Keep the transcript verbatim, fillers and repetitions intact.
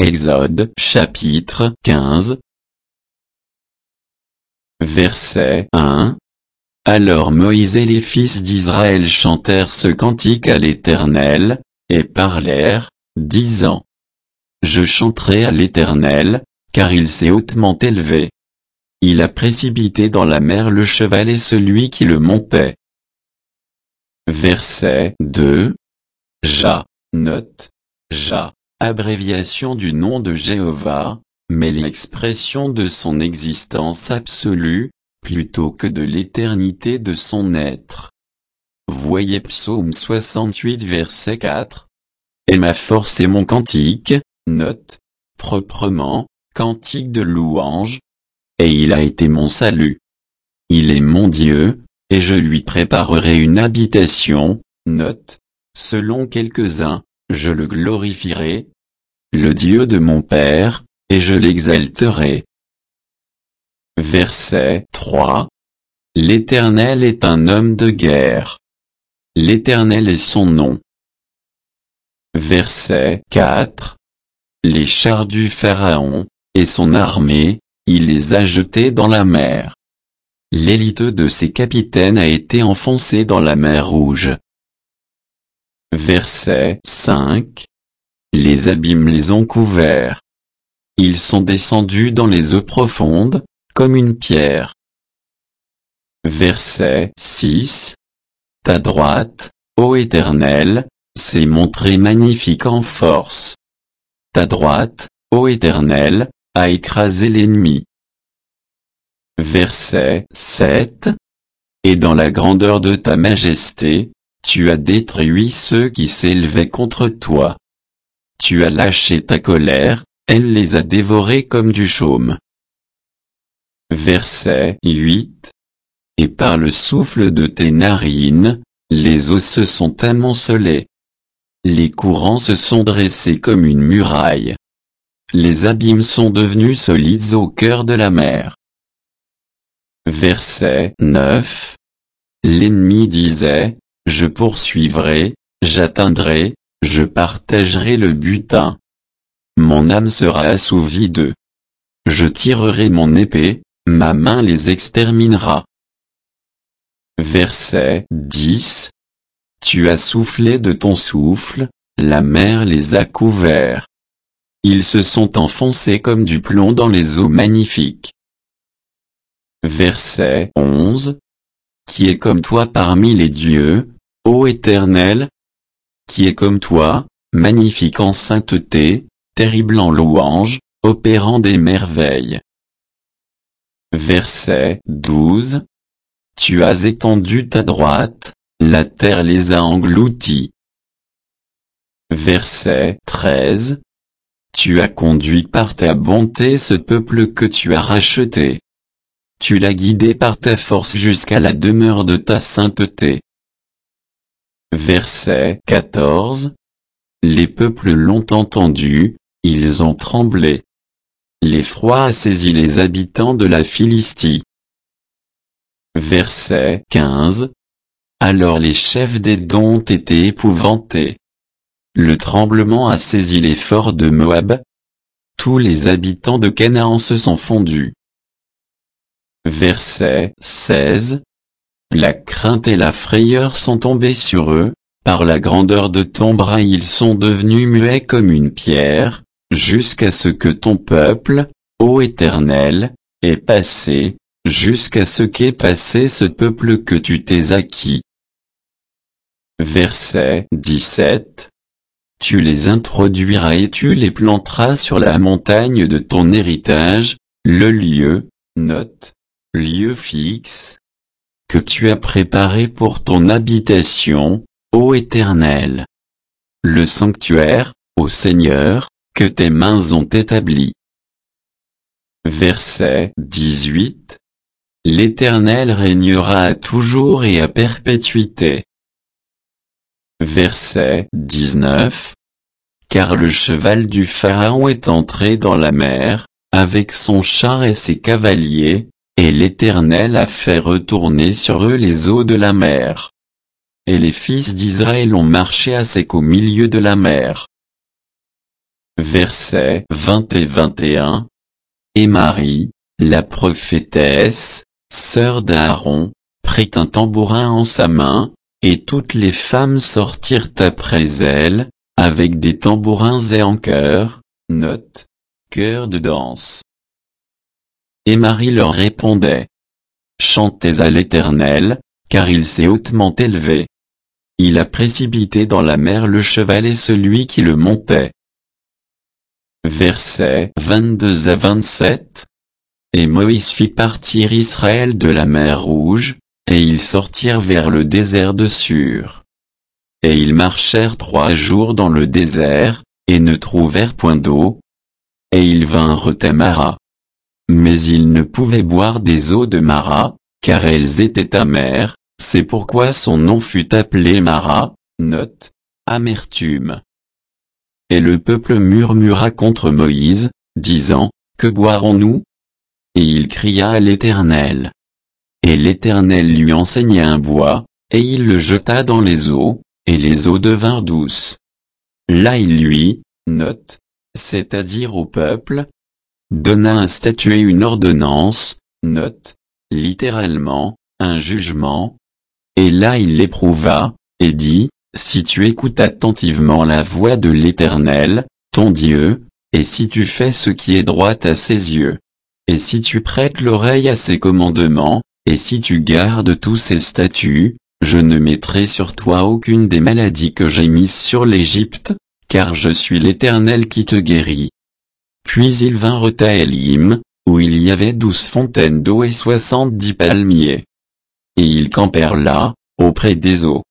Exode chapitre quinze. Verset un. Alors Moïse et les fils d'Israël chantèrent ce cantique à l'Éternel, et parlèrent, disant: Je chanterai à l'Éternel, car il s'est hautement élevé. Il a précipité dans la mer le cheval et celui qui le montait. Verset deux. Ja, note, Ja, abréviation du nom de Jéhovah, mais l'expression de son existence absolue, plutôt que de l'éternité de son être. Voyez Psaume soixante-huit verset quatre. Et ma force et mon cantique, note, proprement, cantique de louange. Et il a été mon salut. Il est mon Dieu, et je lui préparerai une habitation, note, selon quelques-uns, je le glorifierai, le Dieu de mon Père, et je l'exalterai. Verset trois. L'Éternel est un homme de guerre. L'Éternel est son nom. Verset quatre. Les chars du Pharaon, et son armée, il les a jetés dans la mer. L'élite de ses capitaines a été enfoncée dans la mer Rouge. Verset cinq. Les abîmes les ont couverts. Ils sont descendus dans les eaux profondes, comme une pierre. Verset six. Ta droite, ô Éternel, s'est montrée magnifique en force. Ta droite, ô Éternel, a écrasé l'ennemi. Verset sept. Et dans la grandeur de ta majesté, tu as détruit ceux qui s'élevaient contre toi. Tu as lâché ta colère, elle les a dévorés comme du chaume. Verset huit. Et par le souffle de tes narines, les eaux se sont amoncelées. Les courants se sont dressés comme une muraille. Les abîmes sont devenus solides au cœur de la mer. Verset neuf. L'ennemi disait, je poursuivrai, j'atteindrai, je partagerai le butin. Mon âme sera assouvie d'eux. Je tirerai mon épée, ma main les exterminera. Verset dix. Tu as soufflé de ton souffle, la mer les a couverts. Ils se sont enfoncés comme du plomb dans les eaux magnifiques. Verset onze. Qui est comme toi parmi les dieux, ô Éternel? Qui est comme toi, magnifique en sainteté, terrible en louange, opérant des merveilles. Verset douze. Tu as étendu ta droite, la terre les a engloutis. Verset treize. Tu as conduit par ta bonté ce peuple que tu as racheté. Tu l'as guidé par ta force jusqu'à la demeure de ta sainteté. Verset quatorze. Les peuples l'ont entendu, ils ont tremblé. L'effroi a saisi les habitants de la Philistie. Verset quinze. Alors les chefs d'Édom ont été épouvantés. Le tremblement a saisi les forts de Moab. Tous les habitants de Canaan se sont fondus. Verset seize. La crainte et la frayeur sont tombées sur eux, par la grandeur de ton bras ils sont devenus muets comme une pierre, jusqu'à ce que ton peuple, ô Éternel, ait passé, jusqu'à ce qu'ait passé ce peuple que tu t'es acquis. Verset dix-sept. Tu les introduiras et tu les planteras sur la montagne de ton héritage, le lieu, note, lieu fixe, que tu as préparé pour ton habitation, ô Éternel. Le sanctuaire, ô Seigneur, que tes mains ont établi. Verset dix-huit. L'Éternel régnera à toujours et à perpétuité. Verset dix-neuf. Car le cheval du Pharaon est entré dans la mer, avec son char et ses cavaliers, et l'Éternel a fait retourner sur eux les eaux de la mer. Et les fils d'Israël ont marché à sec au milieu de la mer. Versets vingt et vingt et un. Et Marie, la prophétesse, sœur d'Aaron, prit un tambourin en sa main, et toutes les femmes sortirent après elle, avec des tambourins et en chœur, note, chœur de danse. Et Marie leur répondait: Chantez à l'Éternel, car il s'est hautement élevé. Il a précipité dans la mer le cheval et celui qui le montait. Versets vingt-deux à vingt-sept. Et Moïse fit partir Israël de la mer Rouge, et ils sortirent vers le désert de Sur. Et ils marchèrent trois jours dans le désert, et ne trouvèrent point d'eau. Et ils vinrent à Mara. Mais ils ne pouvaient boire des eaux de Mara, car elles étaient amères, c'est pourquoi son nom fut appelé Mara, note, amertume. Et le peuple murmura contre Moïse, disant, Que boirons-nous? Et il cria à l'Éternel. Et l'Éternel lui enseigna un bois, et il le jeta dans les eaux, et les eaux devinrent douces. Là il lui, note, c'est-à-dire au peuple, donna un statut et une ordonnance, note, littéralement, un jugement. Et là il l'éprouva, et dit, si tu écoutes attentivement la voix de l'Éternel, ton Dieu, et si tu fais ce qui est droit à ses yeux, et si tu prêtes l'oreille à ses commandements, et si tu gardes tous ses statuts, je ne mettrai sur toi aucune des maladies que j'ai mises sur l'Égypte, car je suis l'Éternel qui te guérit. Puis ils vinrent à Élim, où il y avait douze fontaines d'eau et soixante-dix palmiers. Et ils campèrent là, auprès des eaux.